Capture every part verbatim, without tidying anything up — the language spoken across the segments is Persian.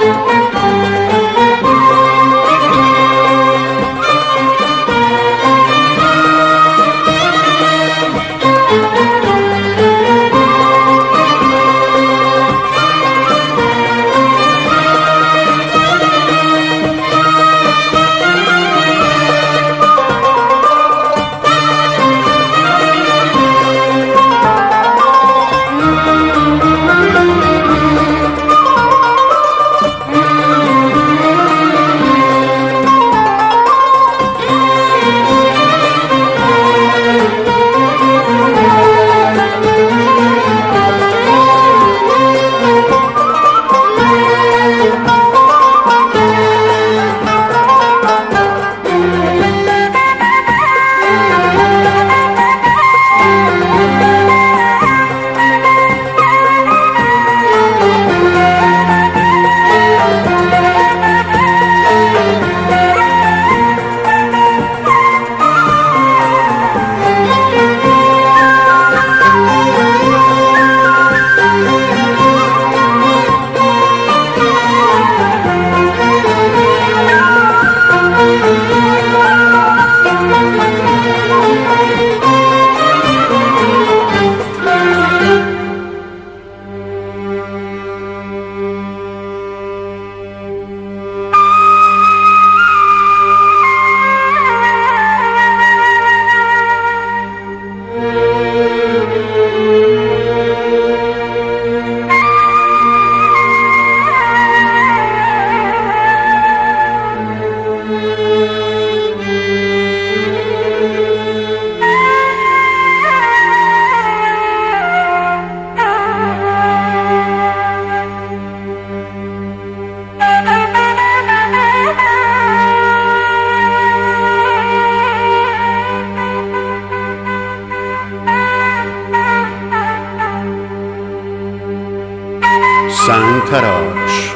سنگ تراش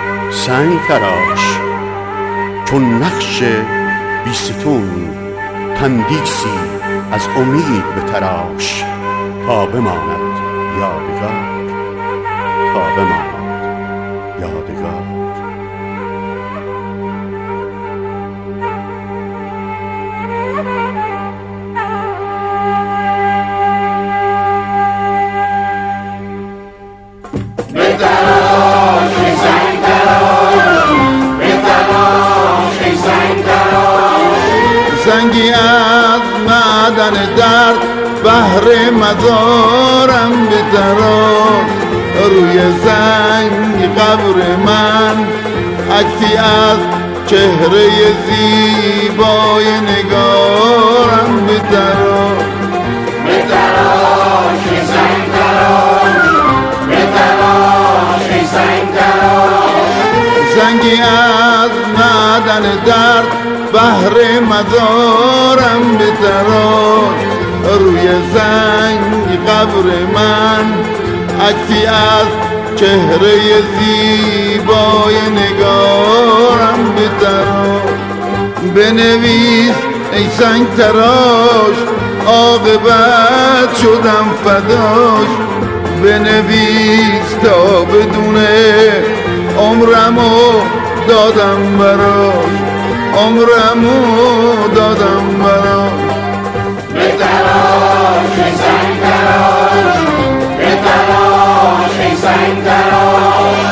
سنگ تراش چون نقش بیستون تندیسی از امید به تراش تا بماند یادگار تا بماند یادگار. زنگی از معدن درد بهر مزارم بتراش، روی زنگ قبر من عکسی از چهره زیبای نگارم بتراش. بتراش ای زنگ تراش، بتراش ای زنگ تراش. زنگی از معدن درد بهر مزارم بتراش، روی زنگ قبر من عکسی از چهره زیبای نگارم بتراش. بنویس ای سنگ تراش عاقبت شدم فداش، بنویس تا بدونه عمرمو دادم براش، عمرمو دادم براش. بتراش ای زنگ تراش، بتراش ای زنگ تراش.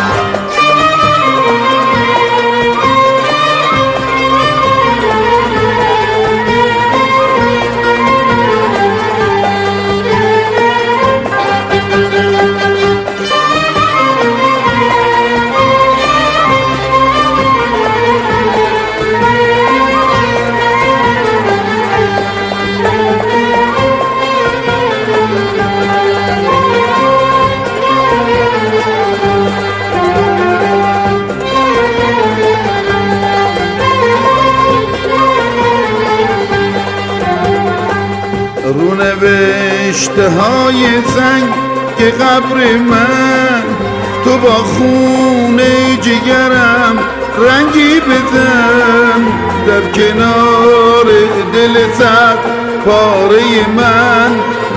رونوشته های زنگ که قبر من تو با خونه جگرم رنگی بزن، در کنار دل سر پاره من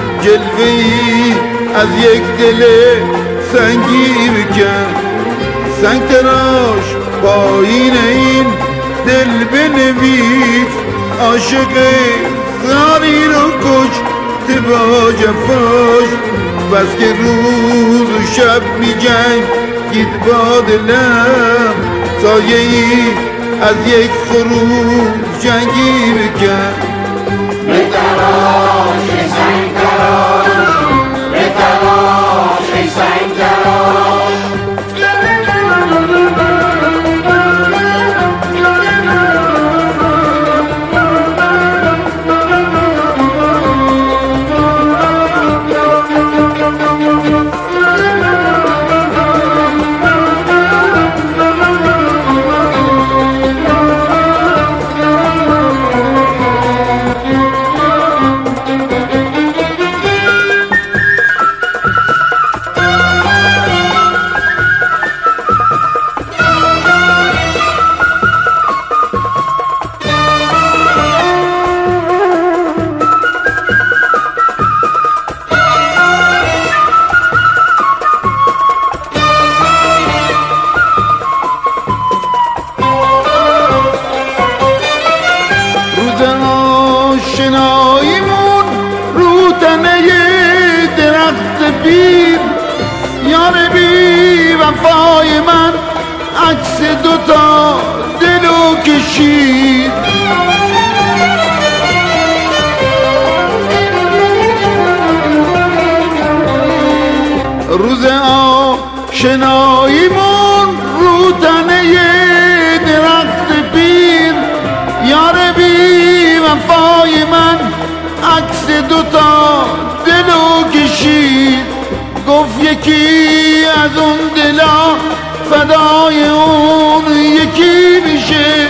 جلوه‌ای از یک دل سنگی بکن، سنگ تراش پایین این دل بنویس عاشق زاری رو کشته با جفاش بس که روز و شب می جنگید با دلم سایه ای از یک خروج جنگی بکن به تلاش ای سنگ تراش به تلاش ای سنگ تراش آشناییمون رو تنه درخت بیر یار بی وفای من عکس دوتا دلو کشید روز آشناییمون رو تنه درخت بیر یار بی وفای من عکس دوتا دلو کشید گفت یکی از اون دلا فدای اون یکی میشه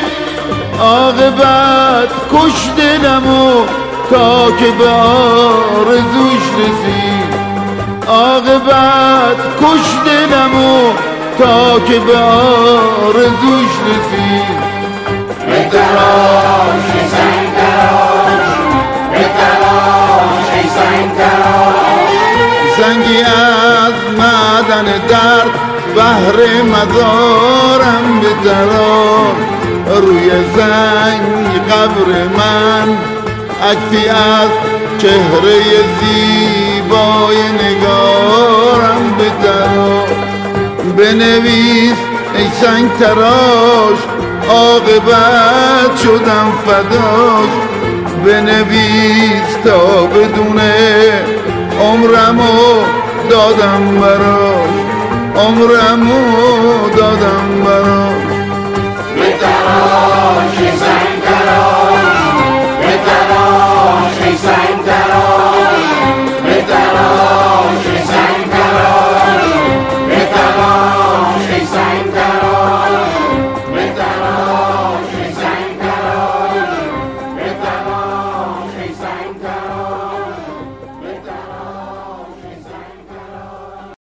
عاقبت کش دلمو تا که به آرزوش رسید عاقبت کش دلمو تا که به آرزوش رسید به تلاش ای سنگ تراش به تلاش ای سنگ تراش سنگی از معدن درد بهر مزارم به تراش روی سنگ قبر من عکسی از چهره زیبای نگارم به تراش بنویس ای سنگ تراش عاقبت شدم فداش بنویس تا بدونه عمرمو دادم براش عمرمو دادم براش